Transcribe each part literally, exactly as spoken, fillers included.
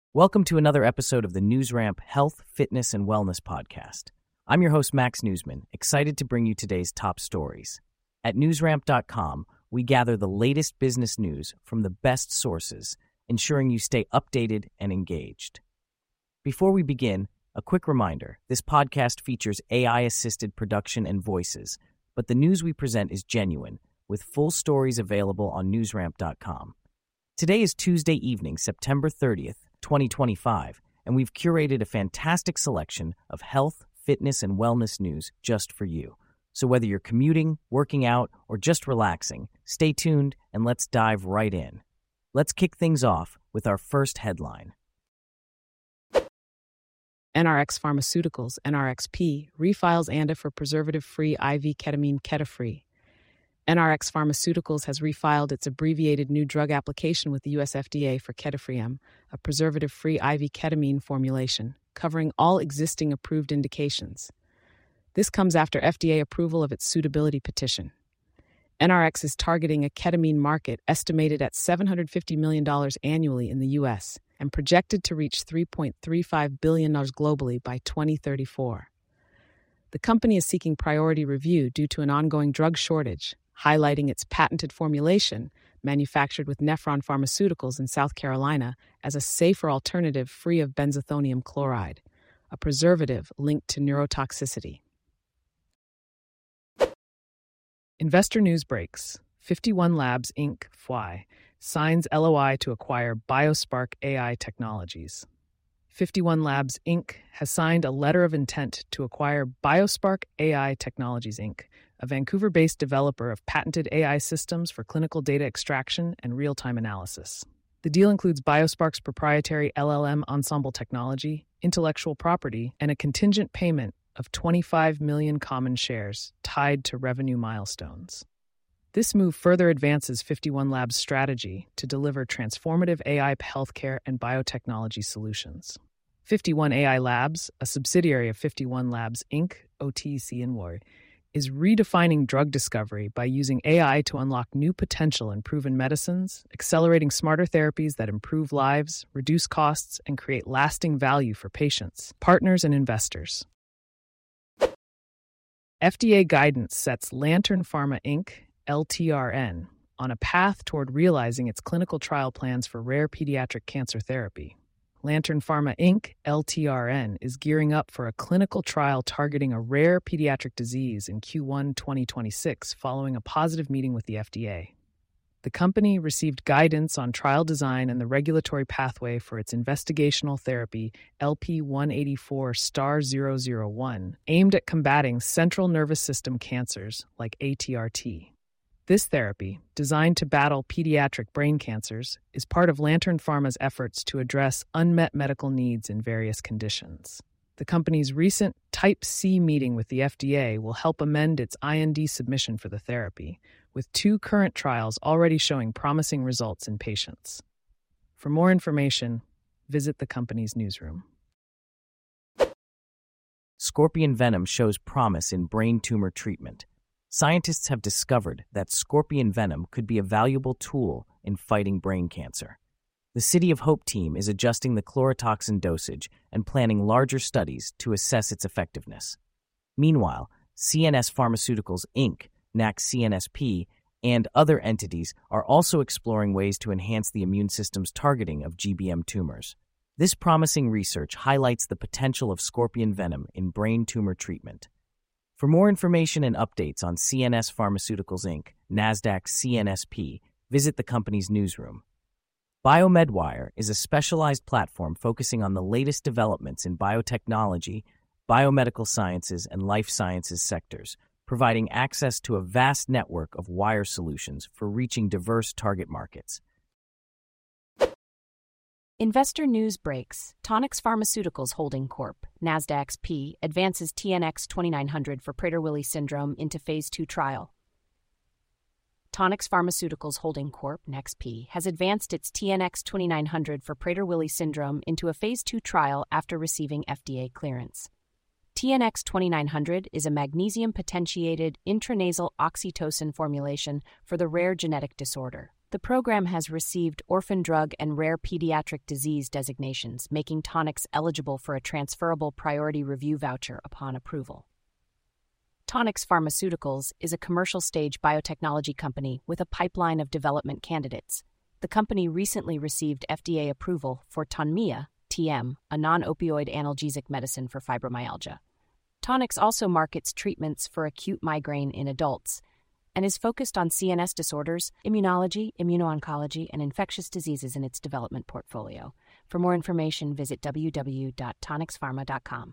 Welcome to another episode of the NewsRamp Health, Fitness, and Wellness Podcast. I'm your host, Max Newsman, excited to bring you today's top stories. At newsramp dot com, we gather the latest business news from the best sources, ensuring you stay updated and engaged. Before we begin, a quick reminder, this podcast features A I-assisted production and voices, but the news we present is genuine, with full stories available on newsramp dot com. Today is Tuesday evening, September thirtieth, twenty twenty-five, and we've curated a fantastic selection of health, fitness, and wellness news just for you. So whether you're commuting, working out, or just relaxing, stay tuned and let's dive right in. Let's kick things off with our first headline. N R X Pharmaceuticals, N R X P, refiles ANDA for preservative-free I V ketamine Ketafree. N R X Pharmaceuticals has refiled its abbreviated new drug application with the U S F D A for Ketafree, a preservative-free I V ketamine formulation, covering all existing approved indications. This comes after F D A approval of its suitability petition. N R X is targeting a ketamine market estimated at seven hundred fifty million dollars annually in the U S and projected to reach three point three five billion dollars globally by twenty thirty-four. The company is seeking priority review due to an ongoing drug shortage, highlighting its patented formulation, manufactured with Nephron Pharmaceuticals in South Carolina, as a safer alternative free of benzethonium chloride, a preservative linked to neurotoxicity. Investor news breaks. fifty-one Labs, Incorporated, F Y, signs L O I to acquire BioSpark A I Technologies. fifty-one Labs, Incorporated has signed a letter of intent to acquire BioSpark A I Technologies, Incorporated, a Vancouver-based developer of patented A I systems for clinical data extraction and real-time analysis. The deal includes BioSpark's proprietary L L M Ensemble technology, intellectual property, and a contingent payment of twenty-five million common shares tied to revenue milestones. This move further advances fifty-one Labs' strategy to deliver transformative A I healthcare and biotechnology solutions. fifty-one A I Labs, a subsidiary of fifty-one Labs, Incorporated, O T C and Ward, is redefining drug discovery by using A I to unlock new potential in proven medicines, accelerating smarter therapies that improve lives, reduce costs, and create lasting value for patients, partners, and investors. F D A guidance sets Lantern Pharma, Incorporated, L T R N, on a path toward realizing its clinical trial plans for rare pediatric cancer therapy. Lantern Pharma, Incorporated, L T R N, is gearing up for a clinical trial targeting a rare pediatric disease in Q one twenty twenty-six following a positive meeting with the F D A. The company received guidance on trial design and the regulatory pathway for its investigational therapy L P one eighty-four star zero zero one, aimed at combating central nervous system cancers like A T R T. This therapy, designed to battle pediatric brain cancers, is part of Lantern Pharma's efforts to address unmet medical needs in various conditions. The company's recent Type C meeting with the F D A will help amend its I N D submission for the therapy, with two current trials already showing promising results in patients. For more information, visit the company's newsroom. Scorpion venom shows promise in brain tumor treatment. Scientists have discovered that scorpion venom could be a valuable tool in fighting brain cancer. The City of Hope team is adjusting the chlorotoxin dosage and planning larger studies to assess its effectiveness. Meanwhile, C N S Pharmaceuticals, Incorporated, N A C C N S P, and other entities are also exploring ways to enhance the immune system's targeting of G B M tumors. This promising research highlights the potential of scorpion venom in brain tumor treatment. For more information and updates on C N S Pharmaceuticals, Incorporated, NASDAQ C N S P, visit the company's newsroom. BioMedWire is a specialized platform focusing on the latest developments in biotechnology, biomedical sciences, and life sciences sectors, providing access to a vast network of wire solutions for reaching diverse target markets. Investor news breaks. Tonix Pharmaceuticals Holding Corp, NASDAQ P, advances T N X twenty-nine hundred for Prader-Willi syndrome into phase two trial. Tonix Pharmaceuticals Holding Corp, N X P, has advanced its T N X twenty-nine hundred for Prader-Willi syndrome into a phase two trial after receiving F D A clearance. T N X twenty-nine hundred is a magnesium-potentiated intranasal oxytocin formulation for the rare genetic disorder. The program has received orphan drug and rare pediatric disease designations, making Tonix eligible for a transferable priority review voucher upon approval. Tonix Pharmaceuticals is a commercial-stage biotechnology company with a pipeline of development candidates. The company recently received F D A approval for Tonmya, T M, a non-opioid analgesic medicine for fibromyalgia. Tonix also markets treatments for acute migraine in adults and is focused on C N S disorders, immunology, immuno-oncology, and infectious diseases in its development portfolio. For more information, visit w w w dot tonix pharma dot com.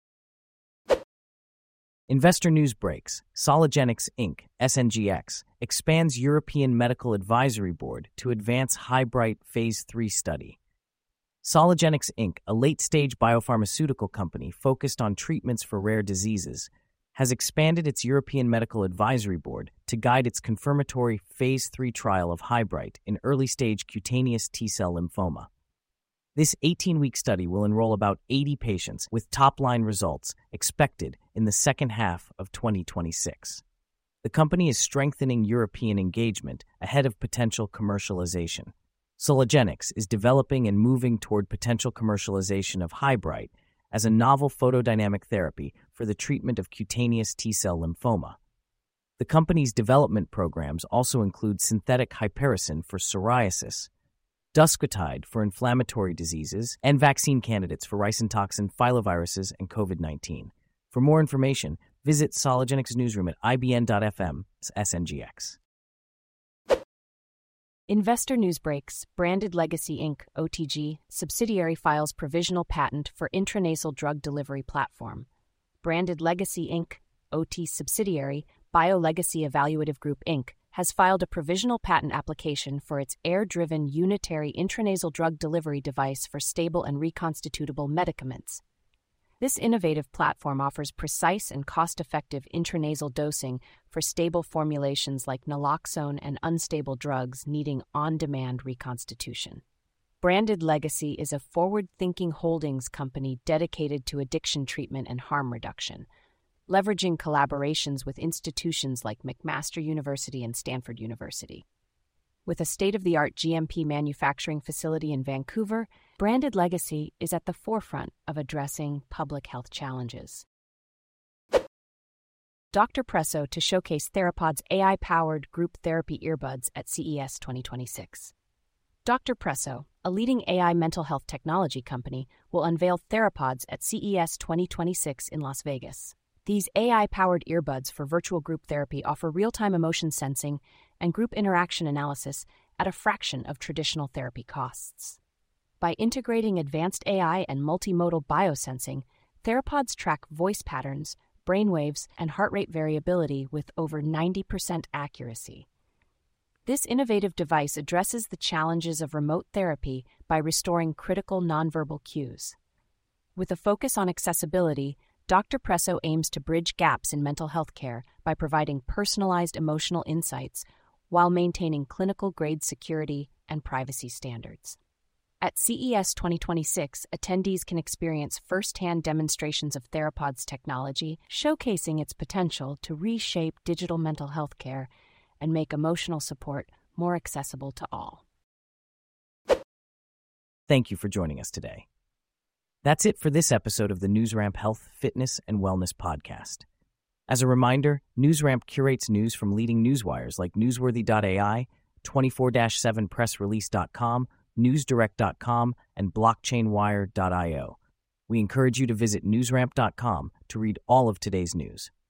Investor news breaks. Soligenix Incorporated, S N G X, expands European Medical Advisory Board to advance Highbright Phase three study. Soligenix Incorporated, a late-stage biopharmaceutical company focused on treatments for rare diseases, has expanded its European Medical Advisory Board to guide its confirmatory Phase three trial of Highbright in early-stage cutaneous T-cell lymphoma. This eighteen-week study will enroll about eighty patients with top-line results expected in the second half of twenty twenty-six. The company is strengthening European engagement ahead of potential commercialization. Soligenix is developing and moving toward potential commercialization of Highbright as a novel photodynamic therapy for the treatment of cutaneous T-cell lymphoma. The company's development programs also include synthetic hypericin for psoriasis, Duscotide for inflammatory diseases, and vaccine candidates for ricin toxin, filoviruses, and covid nineteen. For more information, visit Soligenix newsroom at I B N dot F M S N G X. Investor news breaks. Branded Legacy Incorporated, O T G, subsidiary files provisional patent for intranasal drug delivery platform. Branded Legacy Incorporated, O T subsidiary, BioLegacy Evaluative Group Incorporated, has filed a provisional patent application for its air-driven unitary intranasal drug delivery device for stable and reconstitutable medicaments. This innovative platform offers precise and cost-effective intranasal dosing for stable formulations like naloxone and unstable drugs needing on-demand reconstitution. Branded Legacy is a forward-thinking holdings company dedicated to addiction treatment and harm reduction, leveraging collaborations with institutions like McMaster University and Stanford University. With a state-of-the-art G M P manufacturing facility in Vancouver, Branded Legacy is at the forefront of addressing public health challenges. Doctor Presso to showcase Theropod's A I-powered group therapy earbuds at C E S twenty twenty-six. Doctor Presso, a leading A I mental health technology company, will unveil Theropods at C E S twenty twenty-six in Las Vegas. These A I-powered earbuds for virtual group therapy offer real-time emotion sensing and group interaction analysis at a fraction of traditional therapy costs. By integrating advanced A I and multimodal biosensing, Theropods track voice patterns, brainwaves, and heart rate variability with over ninety percent accuracy. This innovative device addresses the challenges of remote therapy by restoring critical nonverbal cues. With a focus on accessibility, Doctor Presso aims to bridge gaps in mental health care by providing personalized emotional insights while maintaining clinical-grade security and privacy standards. At C E S twenty twenty-six, attendees can experience first-hand demonstrations of Theropod's technology, showcasing its potential to reshape digital mental health care and make emotional support more accessible to all. Thank you for joining us today. That's it for this episode of the NewsRamp Health, Fitness, and Wellness podcast. As a reminder, NewsRamp curates news from leading newswires like newsworthy dot A I, twenty-four seven press release dot com, newsdirect dot com, and blockchain wire dot I O. We encourage you to visit newsramp dot com to read all of today's news.